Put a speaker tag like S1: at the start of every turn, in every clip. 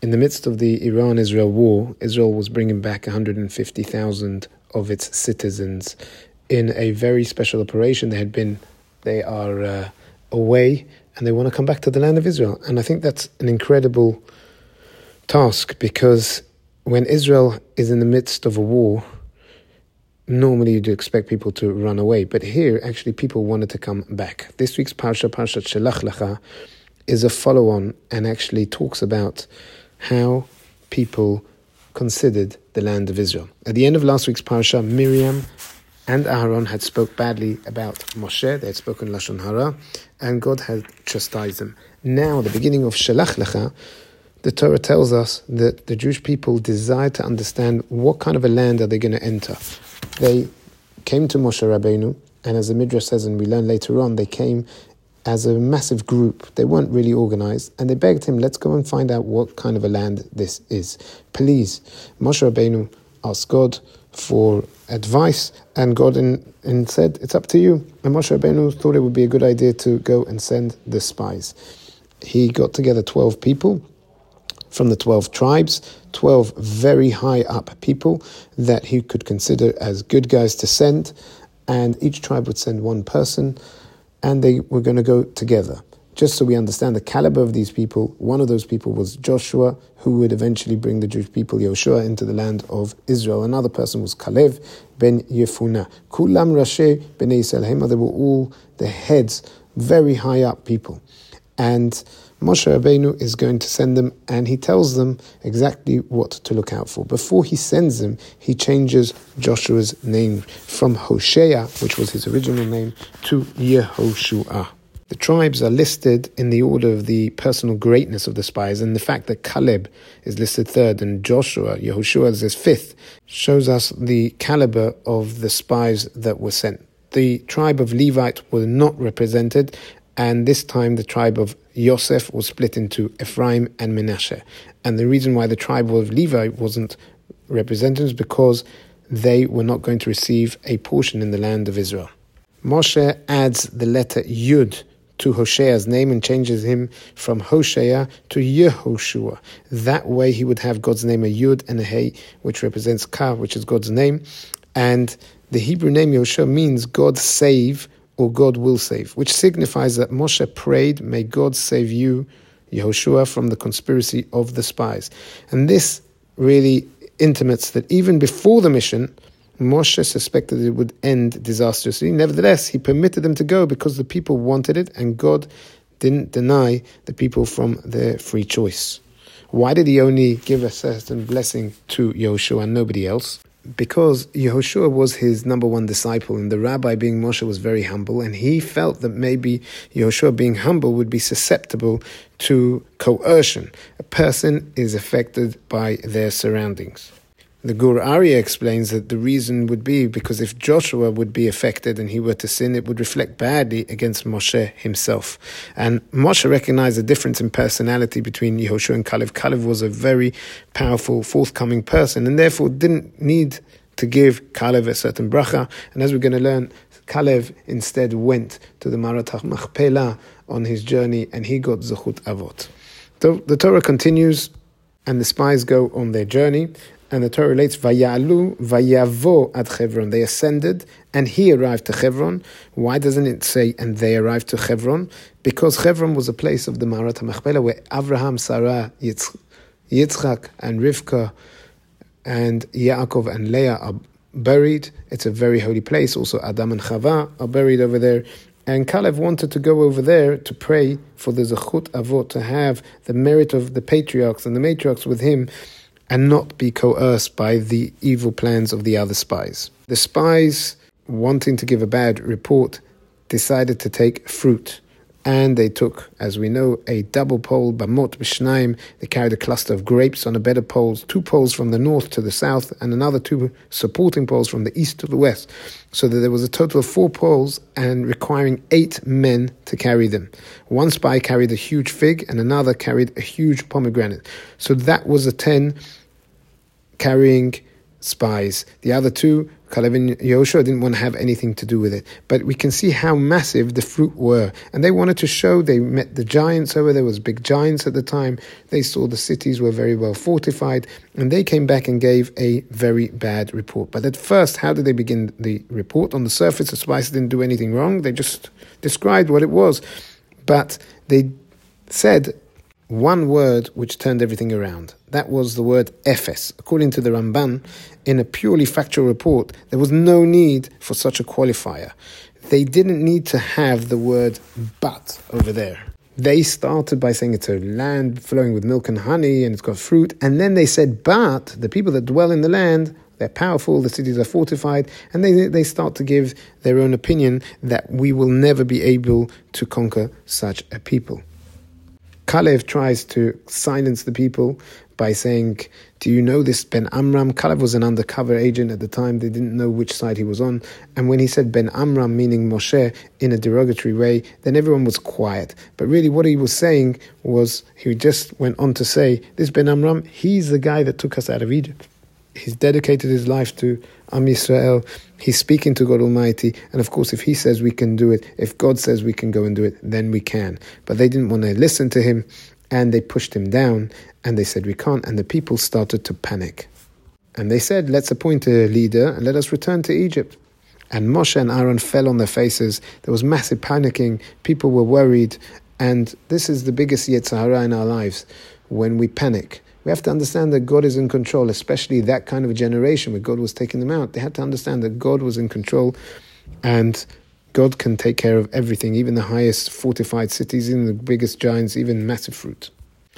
S1: In the midst of the Iran-Israel war, Israel was bringing back 150,000 of its citizens in a very special operation. They are away, and they want to come back to the land of Israel. And I think that's an incredible task, because when Israel is in the midst of a war, normally you'd expect people to run away. But here, actually, people wanted to come back. This week's Parshat Shelach Lecha, is a follow-on and actually talks about how people considered the land of Israel. At the end of last week's Parsha, Miriam and Aaron had spoke badly about Moshe. They had spoken Lashon Hara, and God had chastised them. Now, at the beginning of Shelach Lecha, the Torah tells us that the Jewish people desired to understand what kind of a land are they going to enter. They came to Moshe Rabbeinu, and as the Midrash says, and we learn later on, they came as a massive group. They weren't really organized, and they begged him, let's go and find out what kind of a land this is. Please. Moshe Rabbeinu asked God for advice, and God said, it's up to you. And Moshe Rabbeinu thought it would be a good idea to go and send the spies. He got together 12 people from the 12 tribes, 12 very high up people that he could consider as good guys to send, and each tribe would send one person, and they were going to go together. Just so we understand the caliber of these people, one of those people was Joshua, who would eventually bring the Jewish people, Yehoshua, into the land of Israel. Another person was Kalev ben Yefunah. Kulam Rashi b'nei Yisrael. They were all the heads, very high up people. And Moshe Rabbeinu is going to send them, and he tells them exactly what to look out for. Before he sends them, he changes Joshua's name from Hosea, which was his original name, to Yehoshua. The tribes are listed in the order of the personal greatness of the spies, and the fact that Caleb is listed third and Yehoshua is fifth, shows us the caliber of the spies that were sent. The tribe of Levite was not represented, and this time the tribe of Yosef was split into Ephraim and Menashe. And the reason why the tribe of Levi wasn't represented is because they were not going to receive a portion in the land of Israel. Moshe adds the letter Yud to Hosea's name and changes him from Hosea to Yehoshua. That way he would have God's name a Yud and a Hey, which represents Ka, which is God's name. And the Hebrew name Yehoshua means God save, or God will save, which signifies that Moshe prayed, may God save you, Yehoshua, from the conspiracy of the spies. And this really intimates that even before the mission, Moshe suspected it would end disastrously. Nevertheless, he permitted them to go because the people wanted it, and God didn't deny the people from their free choice. Why did he only give a certain blessing to Yehoshua and nobody else? Because Yehoshua was his number one disciple, and the rabbi, being Moshe, was very humble, and he felt that maybe Yehoshua, being humble, would be susceptible to coercion. A person is affected by their surroundings. The Gur Aryeh explains that the reason would be because if Joshua would be affected and he were to sin, it would reflect badly against Moshe himself. And Moshe recognized the difference in personality between Yehoshua and Kalev. Kalev was a very powerful, forthcoming person, and therefore didn't need to give Kalev a certain bracha. And as we're going to learn, Kalev instead went to the Marat Machpelah on his journey, and he got Zechut Avot. So the Torah continues, and the spies go on their journey. And the Torah relates, Vayalu, Vayavo ad Chevron. They ascended, and he arrived to Chevron. Why doesn't it say, and they arrived to Chevron? Because Chevron was a place of the Marat HaMachpelah where Avraham, Sarah, Yitzchak, and Rivka, and Yaakov and Leah are buried. It's a very holy place. Also, Adam and Chava are buried over there. And Kalev wanted to go over there to pray for the Zechut Avot, to have the merit of the patriarchs and the matriarchs with him, and not be coerced by the evil plans of the other spies. The spies, wanting to give a bad report, decided to take fruit. And they took, as we know, a double pole, bamot b'shnaim. They carried a cluster of grapes on a bed of poles, 2 poles from the north to the south, and another 2 supporting poles from the east to the west. So that there was a total of 4 poles, and requiring 8 men to carry them. One spy carried a huge fig, and another carried a huge pomegranate. So that was a 10 carrying spies. The other two, Caleb and Yehoshua, didn't want to have anything to do with it. But we can see how massive the fruit were. And they wanted to show, they met the giants over there, was big giants at the time. They saw the cities were very well fortified. And they came back and gave a very bad report. But at first, how did they begin the report? On the surface, the spies didn't do anything wrong. They just described what it was. But they said one word which turned everything around. That was the word Ephes. According to the Ramban, in a purely factual report, there was no need for such a qualifier. They didn't need to have the word but over there. They started by saying it's a land flowing with milk and honey and it's got fruit. And then they said, but the people that dwell in the land, they're powerful, the cities are fortified, and they start to give their own opinion that we will never be able to conquer such a people. Caleb tries to silence the people by saying, do you know this Ben Amram? Caleb was an undercover agent at the time. They didn't know which side he was on. And when he said Ben Amram, meaning Moshe, in a derogatory way, then everyone was quiet. But really what he was saying was, he just went on to say, this Ben Amram, he's the guy that took us out of Egypt. He's dedicated his life to Am Yisrael. He's speaking to God Almighty. And of course, if he says we can do it, if God says we can go and do it, then we can. But they didn't want to listen to him, and they pushed him down, and they said we can't. And the people started to panic. And they said, let's appoint a leader and let us return to Egypt. And Moshe and Aaron fell on their faces. There was massive panicking. People were worried. And this is the biggest Yetzer Hara in our lives, when we panic. We have to understand that God is in control, especially that kind of a generation where God was taking them out. They had to understand that God was in control and God can take care of everything, even the highest fortified cities, even the biggest giants, even massive fruit.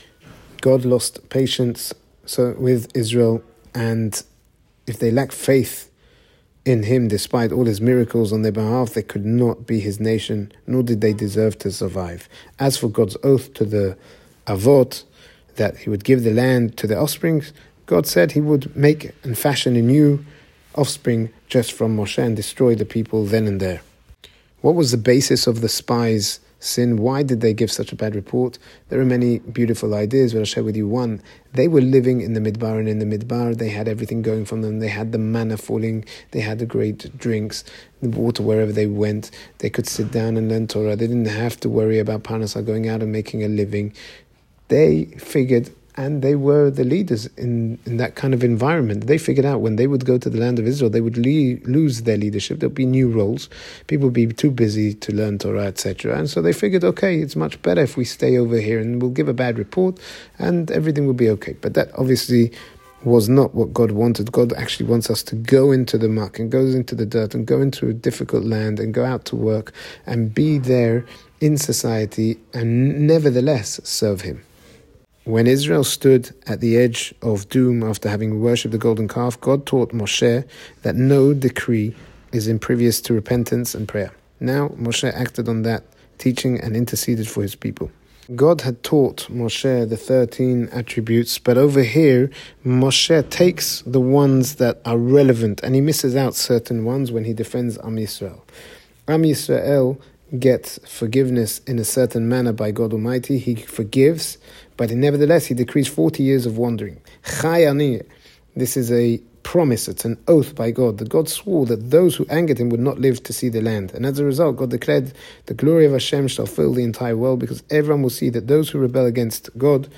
S1: God lost patience with Israel, and if they lacked faith in him, despite all his miracles on their behalf, they could not be his nation, nor did they deserve to survive. As for God's oath to the Avot, that he would give the land to their offspring, God said he would make and fashion a new offspring just from Moshe and destroy the people then and there. What was the basis of the spies' sin? Why did they give such a bad report? There are many beautiful ideas, but I'll share with you one. They were living in the Midbar, and in the Midbar they had everything going from them. They had the manna falling, they had the great drinks, the water wherever they went. They could sit down and learn Torah. They didn't have to worry about Parnasah, going out and making a living. They figured, and they were the leaders in that kind of environment. They figured out when they would go to the land of Israel, they would lose their leadership. There'll be new roles. People would be too busy to learn Torah, etc. And so they figured, okay, it's much better if we stay over here and we'll give a bad report and everything will be okay. But that obviously was not what God wanted. God actually wants us to go into the muck and go into the dirt and go into a difficult land and go out to work and be there in society and nevertheless serve him. When Israel stood at the edge of doom after having worshipped the golden calf, God taught Moshe that no decree is impervious to repentance and prayer. Now Moshe acted on that teaching and interceded for his people. God had taught Moshe the 13 attributes, but over here Moshe takes the ones that are relevant and he misses out certain ones when he defends Am Yisrael. Am Yisrael gets forgiveness in a certain manner by God Almighty. He forgives, but nevertheless he decrees 40 years of wandering. Chai ani. This is a promise, it's an oath by God, that God swore that those who angered him would not live to see the land. And as a result, God declared the glory of Hashem shall fill the entire world, because everyone will see that those who rebel against God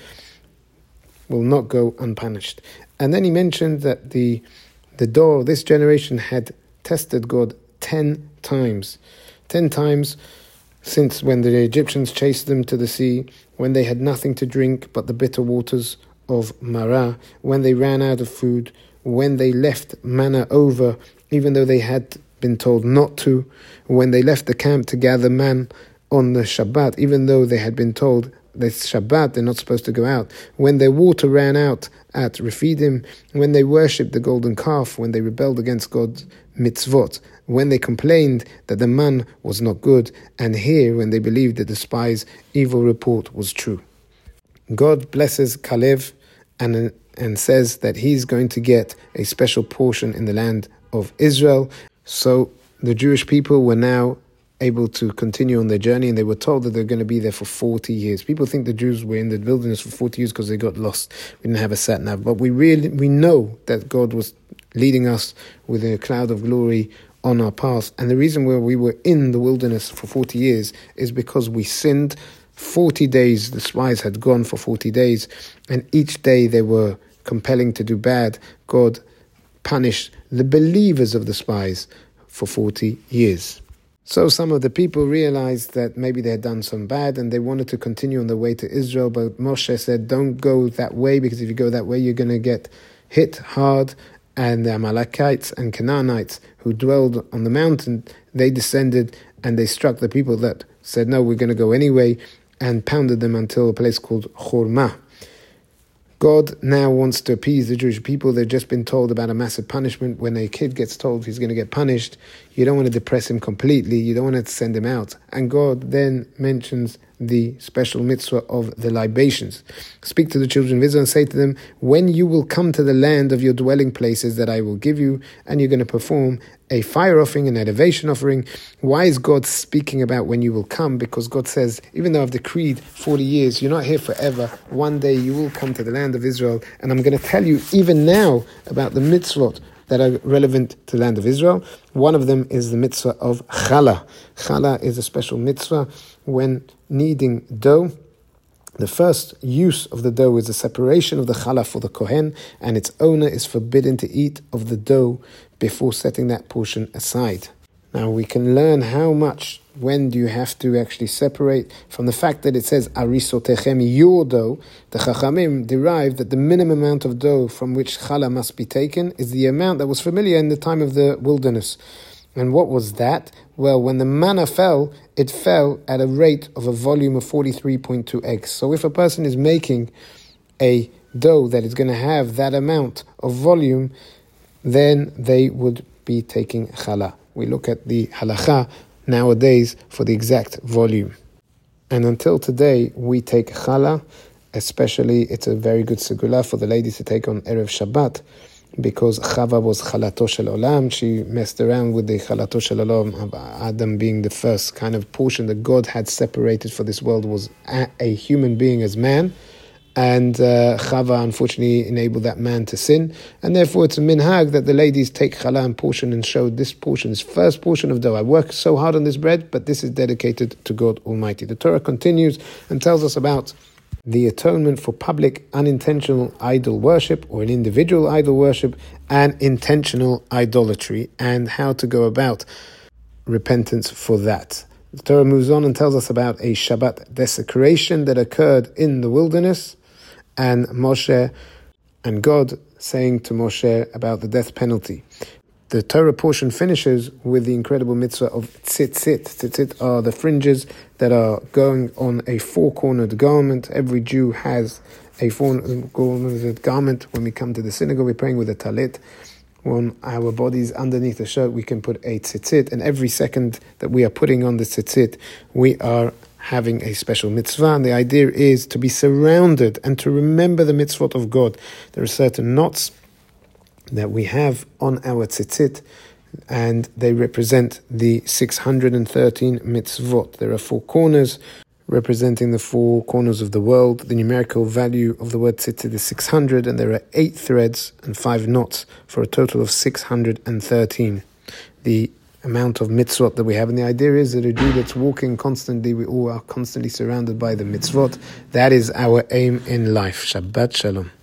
S1: will not go unpunished. And then he mentioned that the door of this generation had tested God 10 times. 10 times since when the Egyptians chased them to the sea, when they had nothing to drink but the bitter waters of Marah, when they ran out of food, when they left manna over, even though they had been told not to, when they left the camp to gather man on the Shabbat, even though they had been told this Shabbat they're not supposed to go out, when their water ran out at Refidim, when they worshipped the golden calf, when they rebelled against God's mitzvot, when they complained that the man was not good, and here when they believed that the spies' evil report was true. God blesses Caleb and says that he's going to get a special portion in the land of Israel. So the Jewish people were now able to continue on their journey, and they were told that they're going to be there for 40 years. People think the Jews were in the wilderness for 40 years because they got lost. We didn't have a sat-nav, but we know that God was leading us with a cloud of glory on our path. And the reason why we were in the wilderness for 40 years is because we sinned. 40 days, the spies had gone for 40 days, and each day they were compelling to do bad. God punished the believers of the spies for 40 years. So some of the people realized that maybe they had done some bad and they wanted to continue on the way to Israel, but Moshe said, don't go that way, because if you go that way, you're going to get hit hard. And the Amalekites and Canaanites who dwelled on the mountain, they descended and they struck the people that said, no, we're going to go anyway, and pounded them until a place called Hormah. God now wants to appease the Jewish people. They've just been told about a massive punishment. When a kid gets told he's going to get punished, you don't want to depress him completely. You don't want to send him out. And God then mentions the special mitzvah of the libations. Speak to the children of Israel and say to them, when you will come to the land of your dwelling places that I will give you, and you're going to perform a fire offering, an elevation offering. Why is God speaking about when you will come? Because God says, even though I've decreed 40 years, you're not here forever. One day you will come to the land of Israel, and I'm going to tell you even now about the mitzvot that are relevant to the land of Israel. One of them is the mitzvah of challah. Challah is a special mitzvah when kneading dough. The first use of the dough is the separation of the challah for the kohen, and its owner is forbidden to eat of the dough before setting that portion aside. Now we can learn how much, when do you have to actually separate, from the fact that it says arisotechem, your dough. The Chachamim derived that the minimum amount of dough from which challah must be taken is the amount that was familiar in the time of the wilderness. And what was that? Well, when the manna fell, it fell at a rate of a volume of 43.2 eggs. So if a person is making a dough that is going to have that amount of volume, then they would be taking challah. We look at the halacha nowadays for the exact volume. And until today, we take challah, especially it's a very good segula for the ladies to take on Erev Shabbat, because Chava was Chalato Shel Olam. She messed around with the Chalato Shel Olam of Adam being the first kind of portion that God had separated for this world, was a human being as man. And Chava unfortunately enabled that man to sin. And therefore it's a minhag that the ladies take challah and portion and show this portion, this first portion of dough. I worked so hard on this bread, but this is dedicated to God Almighty. The Torah continues and tells us about the atonement for public unintentional idol worship, or an individual idol worship, and intentional idolatry, and how to go about repentance for that. The Torah moves on and tells us about a Shabbat desecration that occurred in the wilderness, and Moshe and God saying to Moshe about the death penalty. The Torah portion finishes with the incredible mitzvah of tzitzit. Tzitzit are the fringes that are going on a four-cornered garment. Every Jew has a four-cornered garment. When we come to the synagogue, we're praying with a talit. On our bodies, underneath the shirt, we can put a tzitzit. And every second that we are putting on the tzitzit, we are having a special mitzvah. And the idea is to be surrounded and to remember the mitzvot of God. There are certain knots that we have on our tzitzit, and they represent the 613 mitzvot. There are four corners representing the four corners of the world. The numerical value of the word tzitzit is 600, and there are 8 threads and 5 knots for a total of 613. The amount of mitzvot that we have, and the idea is that a Jew that's walking constantly, we all are constantly surrounded by the mitzvot. That is our aim in life. Shabbat Shalom.